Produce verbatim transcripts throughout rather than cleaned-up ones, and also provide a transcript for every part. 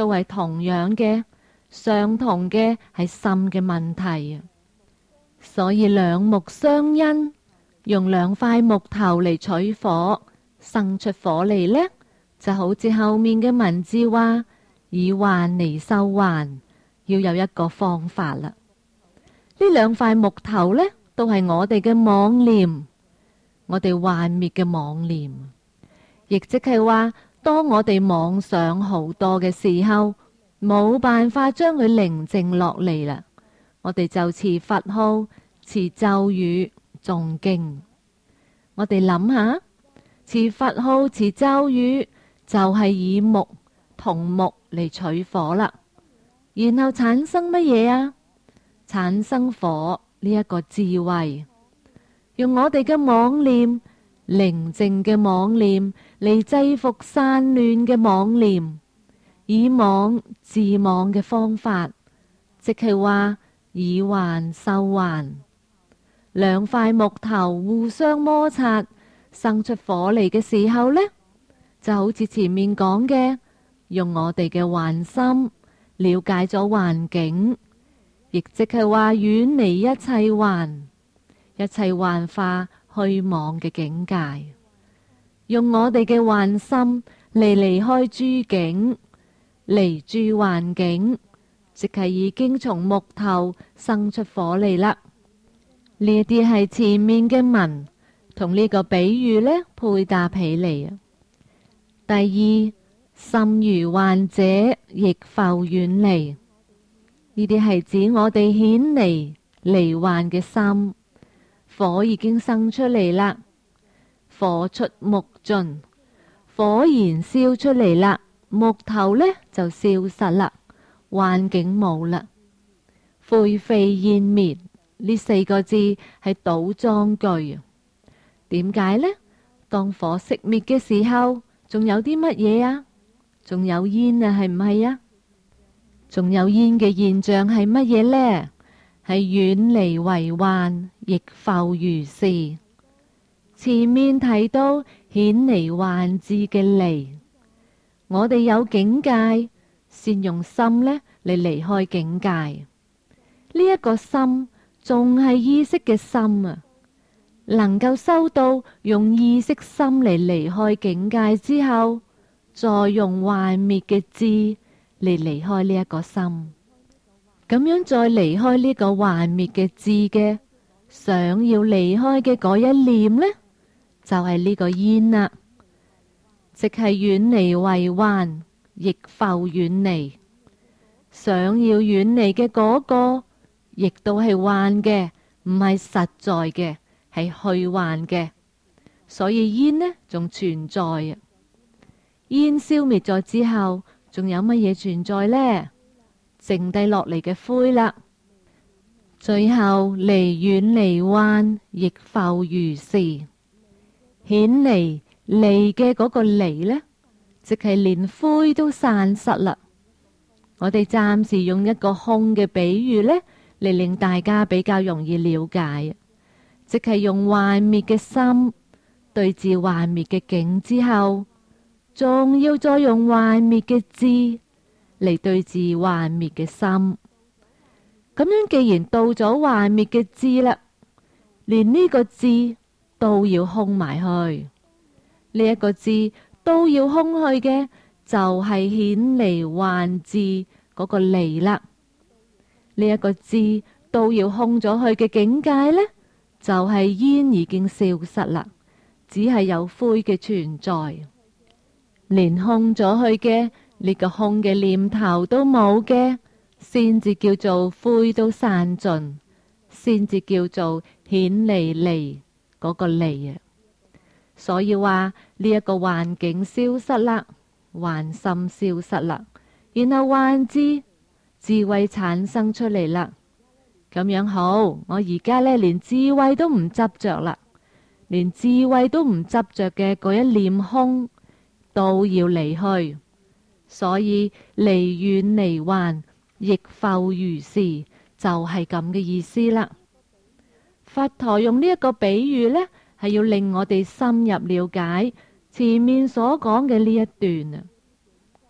都係同樣嘅，相同嘅係心嘅問題。所以兩木相因，用兩塊木頭嚟取火，生出火嚟呢，就好似後面嘅文字話，以幻嚟收幻，要有一個方法啦。呢兩塊木頭呢，都係我哋嘅妄念，我哋幻滅嘅妄念，亦即係話，當我哋妄想好多嘅時候，冇辦法將佢寧靜落嚟啦。我哋就持佛號、持咒語、誦經。我哋諗下，持佛號、持咒語，就係以木同木嚟取火啦。然後產生乜嘢啊？產生火呢一個智慧，用我哋嘅妄念，寧靜嘅妄念嚟制服散亂嘅妄念，以妄治妄嘅方法，即係話以幻收幻。兩塊木頭互相摩擦，生出火嚟嘅時候呢，就好似前面講嘅，用我哋嘅幻心了解咗環境，亦即係話遠離一切幻，一切幻化虛妄嘅境界，用我哋嘅幻心嚟離開諸境，離諸環境，即係已經從木頭生出火嚟啦。呢一啲係前面嘅文同呢個比喻呢配搭起嚟啊。第二，心如幻者，亦復遠離。呢啲係指我哋顯離離幻嘅心，火已經生出嚟啦，火出木盡，火燃燒出嚟啦，木頭呢就消失啦，環境冇啦，灰飛煙滅。呢四個字係倒裝句。點解呢？當火熄滅嘅時候，仲有啲乜嘢啊？仲有煙啊，係唔係啊？仲有煙嘅現象係乜嘢呢？係遠離為幻，亦復如是。前面提到顯離幻智嘅離，我哋有境界，先用心呢嚟離開境界。呢、這、一個心仲係意識嘅心啊，能夠收到用意識心嚟離開境界之後，再用幻滅嘅智嚟離開呢一個心，咁樣再離開呢個幻滅嘅智嘅，想要離開嘅嗰一念呢，就係、是、呢個煙啦，即係遠離為幻，亦復遠離。想要遠離嘅嗰個，亦都係幻嘅，唔係實在嘅，係虛幻嘅。所以煙呢仲存在啊。煙消滅咗之後，仲有乜嘢存在呢？剩低落嚟嘅灰啦。最後離遠離幻，亦復如是。顯離離嘅嗰個離呢，即係連灰都散失啦。我哋暫時用一個空嘅比喻呢，嚟令大家比較容易了解，即係用幻滅嘅心對治幻滅嘅境之後，仲要再用幻滅嘅智嚟對治幻滅嘅心。咁樣既然到咗幻滅嘅智啦，連呢個智都要空埋去，呢一個智都要空去嘅，就係顯離幻智嗰個離啦。呢一個智都要空咗去嘅境界呢，就係煙已經消失啦，只係有灰嘅存在。連空咗去嘅呢個空嘅念頭都冇嘅，先至叫做灰都散盡，先至叫做顯離離嗰個離啊。所以話呢一個環境消失啦，幻心消失啦，然後幻智智慧產生出嚟啦。咁樣好，我而家呢連智慧都唔執着啦，連智慧都唔執着嘅嗰一念空都要離去。所以離遠離幻，亦復如是，就係咁嘅意思啦。佛陀用呢一個比喻呢，係要令我哋深入了解前面所講嘅呢一段啊。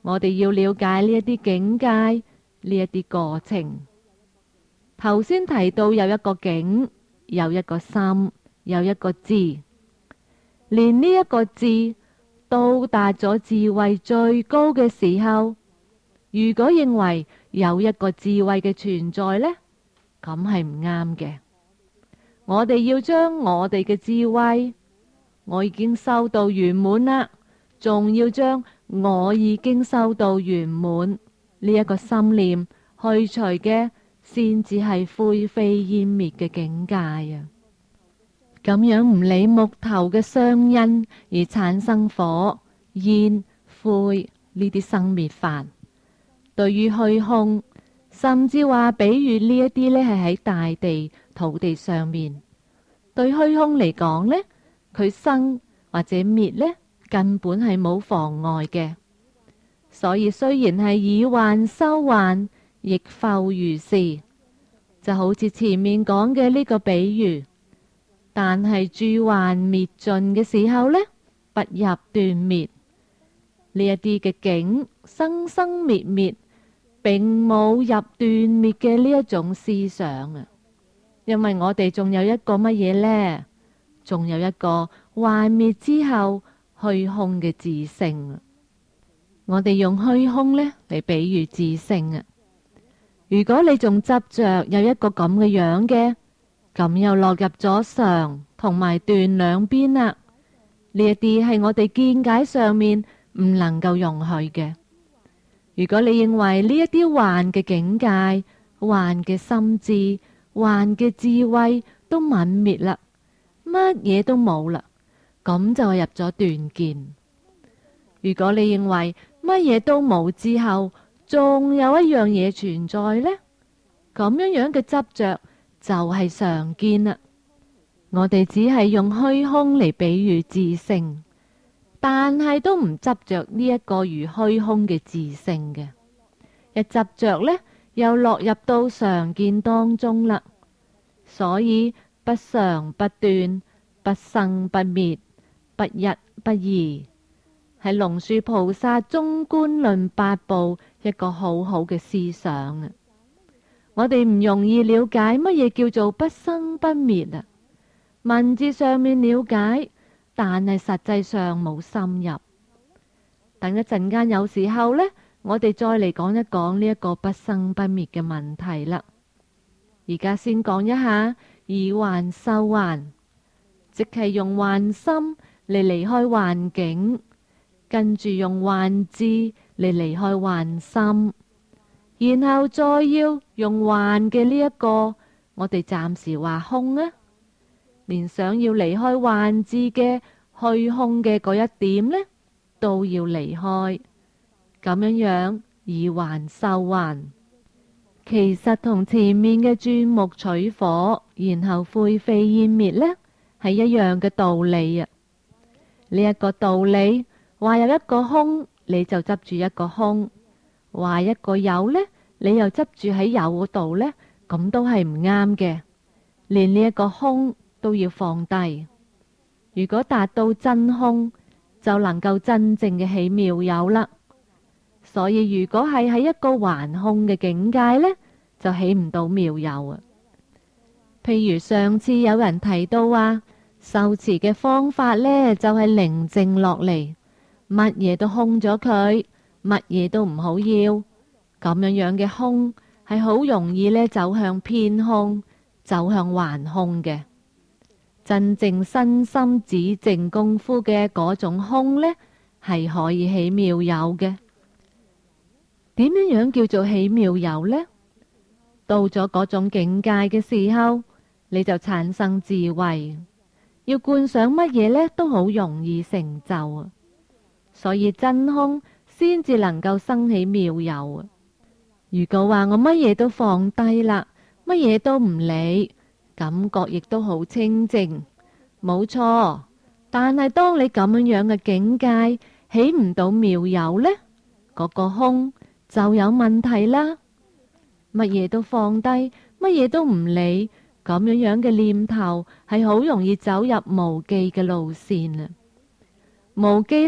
我哋要了解呢一啲境界，呢一啲過程。頭先提到有一個境，有一個心，有一個智，連呢一個智到達咗智慧最高嘅時候，如果認為有一個智慧嘅存在呢，咁係唔啱嘅。我哋要將我哋嘅智慧，我已經修到圓滿啦，仲要將我已經修到圓滿呢一個心念去除嘅，先至係灰飛煙滅嘅境界啊！咁樣唔理木頭嘅相因而產生火、煙、灰呢啲生滅法。對於虛空，甚至話比喻呢一啲呢係喺大地土地上面，對虛空嚟講呢，佢生或者滅呢，根本係冇妨礙嘅。所以雖然係以幻修幻，亦復如是，就好似前面講嘅呢個比喻。但係諸幻滅盡嘅時候呢，不入斷滅，呢一啲嘅境生生滅滅，並冇入斷滅嘅呢一種思想啊。因為我哋仲有一個乜嘢呢？仲有一個幻滅之後虛空嘅自性啊。我哋用虛空呢嚟比喻自性啊。如果你仲執着有一個咁嘅樣嘅，咁又落入咗常同埋斷兩邊啦。呢一啲係我哋見解上面唔能夠容許嘅。如果你認為呢一啲幻嘅境界、幻嘅心智、幻嘅智慧都泯滅啦，乜嘢都冇啦，咁就係入咗斷見。如果你認為乜嘢都冇之後，仲有一樣嘢存在呢，咁樣樣嘅執着就係常見啦。我哋只係用虛空嚟比喻自性，但係都唔執着呢一個如虛空嘅自性嘅。一執着呢，又落入到常見當中啦。所以不常不斷，不生不滅，不一不二，係龍樹菩薩中觀論八部一個好好嘅思想啊！我哋唔容易了解乜嘢叫做不生不滅啊！文字上面了解，但係實際上冇深入。等一陣間有時候呢，我哋再嚟講一講呢一個不生不滅嘅問題啦。而家先講一下以幻修幻，即係用幻心嚟離開幻境，跟住用幻智嚟離開幻心，然後再要用幻嘅呢一個，我哋暫時話空啊，連想要離開幻智嘅虛空嘅嗰一點呢，都要離開，咁樣樣以幻修幻，其實同前面嘅鑽木取火，然後灰飛煙滅呢，係一樣嘅道理啊！呢、這、一個道理，話有一個空，你就執住一個空；話一個有呢，你又執住喺有嗰度呢，咁都係唔啱嘅。連呢一個空都要放低。如果達到真空，就能夠真正嘅起妙有啦。所以如果係喺一個頑空嘅境界呢，就起唔到妙有啊。譬如上次有人提到話，修持嘅方法呢，就係寧靜落嚟，乜嘢都空咗佢，乜嘢都唔好要，咁樣樣嘅空係好容易呢走向偏空，走向頑空嘅。真正身心止靜功夫嘅嗰種空呢，係可以起妙有嘅。點樣樣叫做起妙有呢？到咗嗰種境界嘅時候，你就產生智慧。要觀想乜嘢呢，都好容易成就啊！所以真空先至能夠生起妙有啊！如果話我乜嘢都放低啦，乜嘢都唔理，感覺亦都好清靜，冇錯。但係當你咁樣樣嘅境界起唔到妙有呢，嗰個空就有問題啦。乜嘢都放低，乜嘢都唔理，咁樣樣嘅念頭係好容易走入無記嘅路線啊！無記呢，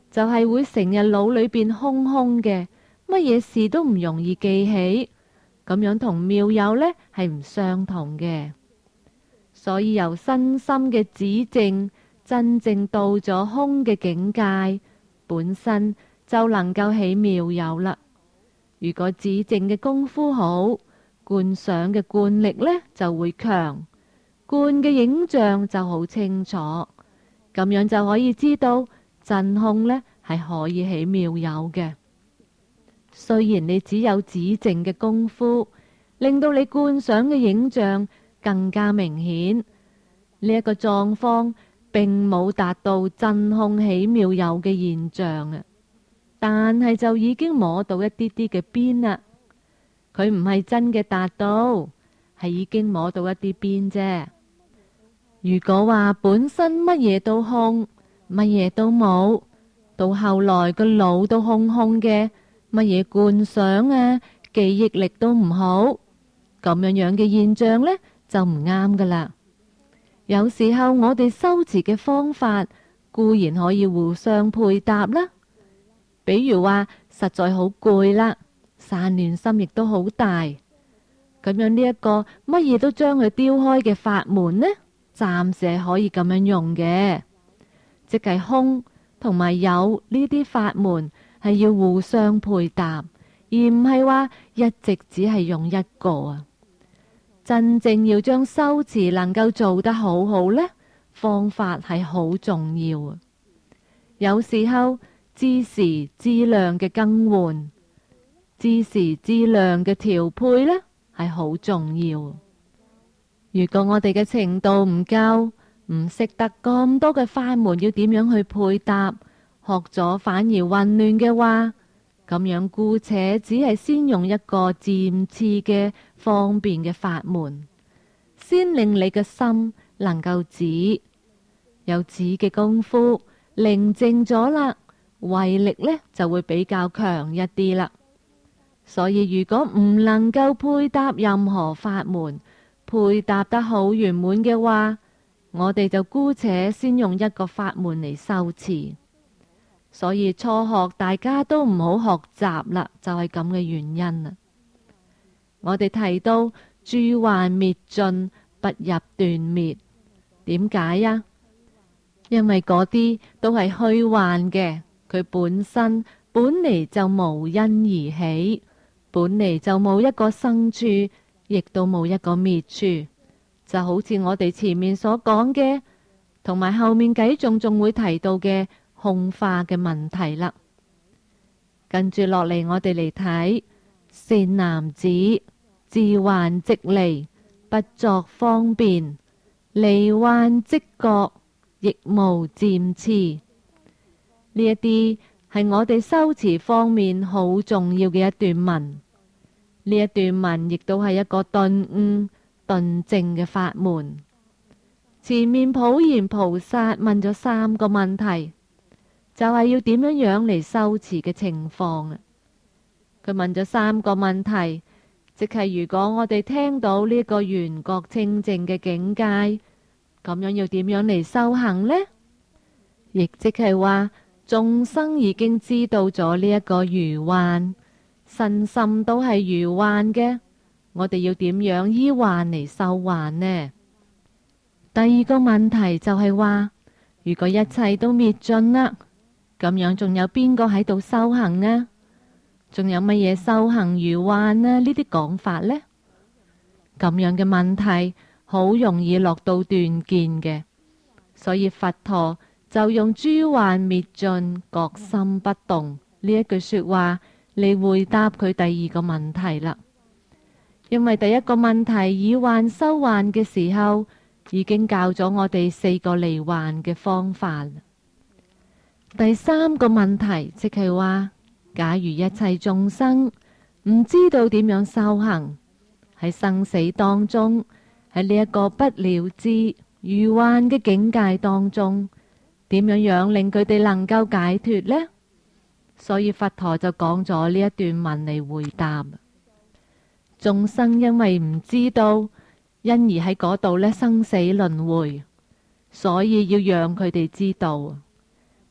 就係會成日腦裏邊空空嘅，乜嘢事都唔容易記起，咁樣同妙有呢係唔相同嘅。所以由身心嘅止靜，真正到咗空嘅境界，本身就能夠起妙有啦。如果止靜嘅功夫好，觀想嘅觀力呢就會強，觀嘅影像就好清楚，咁樣就可以知道真空呢係可以起妙有嘅。雖然你只有止靜嘅功夫，令到你觀想嘅影像更加明顯，呢一個狀況並冇達到真空起妙有嘅現象啊，但係就已經摸到一啲啲嘅邊啦。佢唔係真嘅達到，係已經摸到一啲邊啫。如果話本身乜嘢都空，乜嘢都冇，到後來個腦都空空嘅，乜嘢觀想啊，記憶力都唔好，咁樣樣嘅現象呢，就唔啱噶啦。有時候我哋修持嘅方法固然可以互相配搭啦，比如話實在好攰啦，散亂心亦都好大，咁樣呢一個乜嘢都將佢丟開嘅法門呢，暫時係可以咁樣用嘅，即係空同埋有呢啲法門係要互相配搭，而唔係話一直只係用一個啊。真正要將修持能夠做得好好呢，方法係好重要啊。有時候知時知量嘅更換，知時知量嘅調配呢，係好重要。如果我哋嘅程度唔夠，唔識得咁多嘅法門要點樣去配搭，學咗反而混亂嘅話，咁樣姑且只係先用一個漸次嘅方便嘅法門，先令你嘅心能夠止，有止嘅功夫，寧靜咗啦，慧力呢就會比較強一啲啦。所以如果唔能夠配搭任何法門，配搭得好圓滿嘅話，我哋就姑且先用一個法門嚟修持。所以初學大家都唔好學習啦，就係咁嘅原因啦。我哋提到諸幻滅盡，不入斷滅，點解呀？因為嗰啲都係虛幻嘅，佢本身本嚟就無因而起，本嚟就冇一個生處，亦都冇一個滅處，就好似我哋前面所講嘅，同埋後面幾種仲會提到嘅空化嘅問題啦。跟住落嚟，我哋嚟睇善男子，自幻即離，不作方便，離幻即覺，亦無漸次。呢一啲係我哋修持方面好重要嘅一段文。呢一段文亦都係一個頓悟頓證嘅法門。前面普賢菩薩問咗三個問題，就係要點樣樣嚟修持嘅情況啊。佢問咗三個問題，即係如果我哋聽到呢個緣覺清淨嘅境界，咁樣要點樣嚟修行呢？亦即係話眾生已經知道咗呢一個如幻，身心都係如幻嘅，我哋要點樣依幻嚟修幻呢？第二個問題就係話，如果一切都滅盡啦，咁樣仲有邊個喺度修行啊？仲有乜嘢修行如幻啊？呢啲講法呢？咁樣嘅問題好容易落到斷見嘅，所以佛陀就用諸幻滅盡，覺心不動呢一句說話嚟回答佢第二個問題啦。因為第一個問題以幻修幻嘅時候，已經教咗我哋四個離幻嘅方法。第三個問題即係話，假如一切眾生唔知道點樣修行，喺生死當中，喺呢一個不了知如幻嘅境界當中，點樣樣令佢哋能夠解脫呢？所以佛陀就講咗呢一段文嚟回答。眾生因為唔知道，因而喺嗰度呢生死輪迴，所以要讓佢哋知道。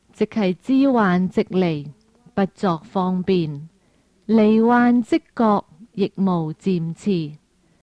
即係知患即離，不作方便；離患即覺，亦無漸次。